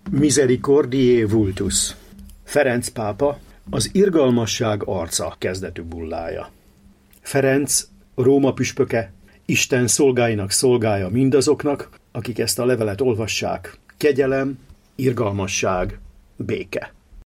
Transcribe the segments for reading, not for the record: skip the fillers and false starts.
Misericordiae vultus. Ferenc pápa, az irgalmasság arca kezdetű bullája. Ferenc, Róma püspöke, Isten szolgáinak szolgája mindazoknak, akik ezt a levelet olvassák. Kegyelem, irgalmasság, béke.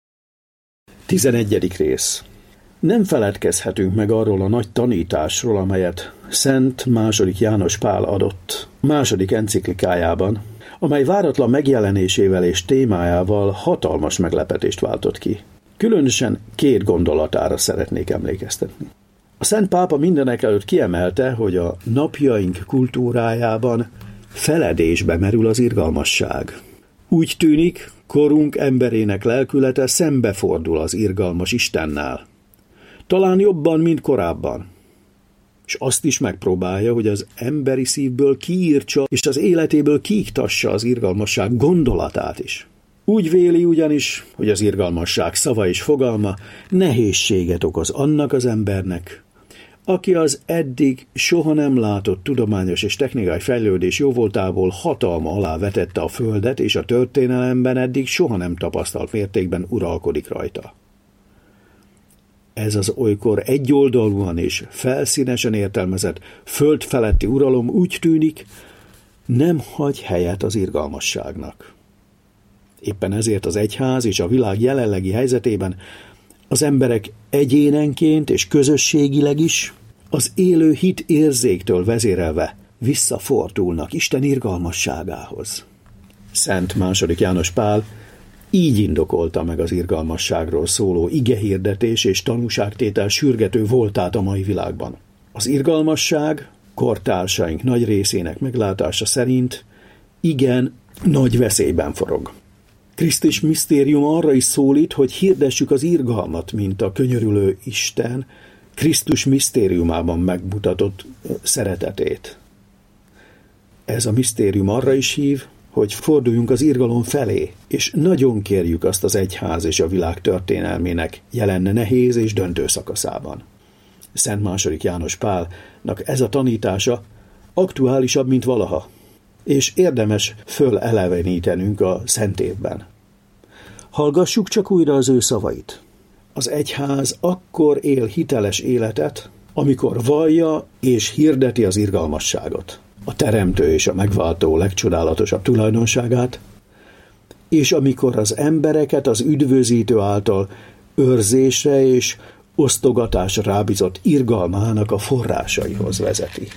11. rész. Nem feledkezhetünk meg arról a nagy tanításról, amelyet Szent II. János Pál adott második enciklikájában, amely váratlan megjelenésével és témájával hatalmas meglepetést váltott ki. Különösen 2 gondolatára szeretnék emlékeztetni. A Szent Pápa mindenekelőtt kiemelte, hogy a napjaink kultúrájában feledésbe merül az irgalmasság. Úgy tűnik, korunk emberének lelkülete szembefordul az irgalmas Istennel. Talán jobban, mint korábban. És azt is megpróbálja, hogy az emberi szívből kiírtsa, és az életéből kiiktassa az irgalmasság gondolatát is. Úgy véli ugyanis, hogy az irgalmasság szava és fogalma nehézséget okoz annak az embernek, aki az eddig soha nem látott tudományos és technikai fejlődés jóvoltából hatalma alá vetette a földet, és a történelemben eddig soha nem tapasztalt mértékben uralkodik rajta. Ez az olykor egyoldalúan és felszínesen értelmezett földfeletti uralom úgy tűnik, nem hagy helyet az irgalmasságnak. Éppen ezért az egyház és a világ jelenlegi helyzetében az emberek egyénenként és közösségileg is az élő hit érzéktől vezérelve visszafordulnak Isten irgalmasságához. Szent II. János Pál így indokolta meg az irgalmasságról szóló igehirdetés és tanúságtétel sürgető voltát a mai világban. Az irgalmasság kortársaink nagy részének meglátása szerint igen nagy veszélyben forog. Krisztus misztérium arra is szólít, hogy hirdessük az irgalmat, mint a könyörülő Isten Krisztus misztériumában megmutatott szeretetét. Ez a misztérium arra is hív, hogy forduljunk az irgalom felé, és nagyon kérjük azt az egyház és a világ történelmének jelen nehéz és döntő szakaszában. Szent II. János Pálnak ez a tanítása aktuálisabb, mint valaha, és érdemes fölelevenítenünk a Szent Évben. Hallgassuk csak újra az ő szavait. Az egyház akkor él hiteles életet, amikor vallja és hirdeti az irgalmasságot, a teremtő és a megváltó legcsodálatosabb tulajdonságát, és amikor az embereket az üdvözítő által őrzésre és osztogatásra rábízott irgalmának a forrásaihoz vezeti.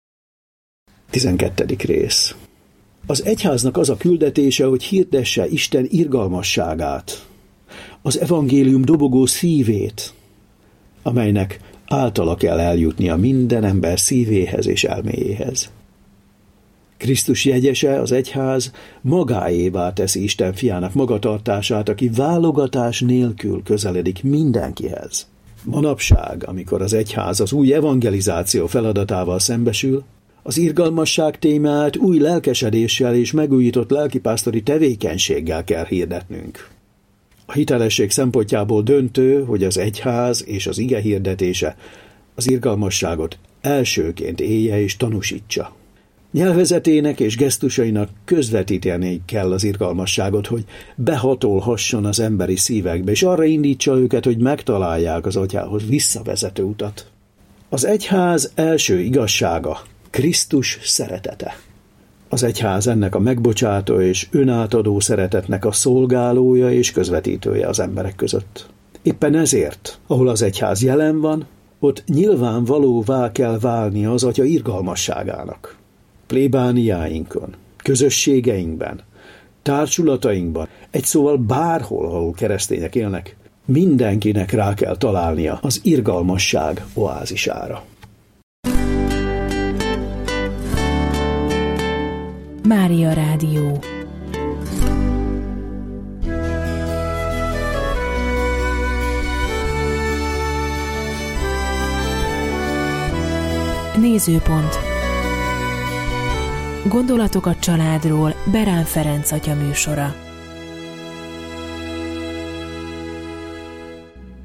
12. rész. Az egyháznak az a küldetése, hogy hirdesse Isten irgalmasságát, az evangélium dobogó szívét, amelynek általa kell eljutnia minden ember szívéhez és elméjéhez. Krisztus jegyese, az egyház magáévá teszi Isten fiának magatartását, aki válogatás nélkül közeledik mindenkihez. Manapság, amikor az egyház az új evangelizáció feladatával szembesül, az irgalmasság témát új lelkesedéssel és megújított lelkipásztori tevékenységgel kell hirdetnünk. A hitelesség szempontjából döntő, hogy az egyház és az ige hirdetése az irgalmasságot elsőként élje és tanúsítsa. Nyelvezetének és gesztusainak közvetíteni kell az irgalmasságot, hogy behatolhasson az emberi szívekbe, és arra indítsa őket, hogy megtalálják az atyához visszavezető utat. Az egyház első igazsága Krisztus szeretete. Az egyház ennek a megbocsátó és önátadó szeretetnek a szolgálója és közvetítője az emberek között. Éppen ezért, ahol az egyház jelen van, ott nyilvánvalóvá kell válnia az atya irgalmasságának. Plébániáinkon, közösségeinkben, társulatainkban, egy szóval bárhol, ahol keresztények élnek, mindenkinek rá kell találnia az irgalmasság oázisára. Mária Rádió. Nézőpont. Gondolatok a családról Berán Ferenc atya műsora.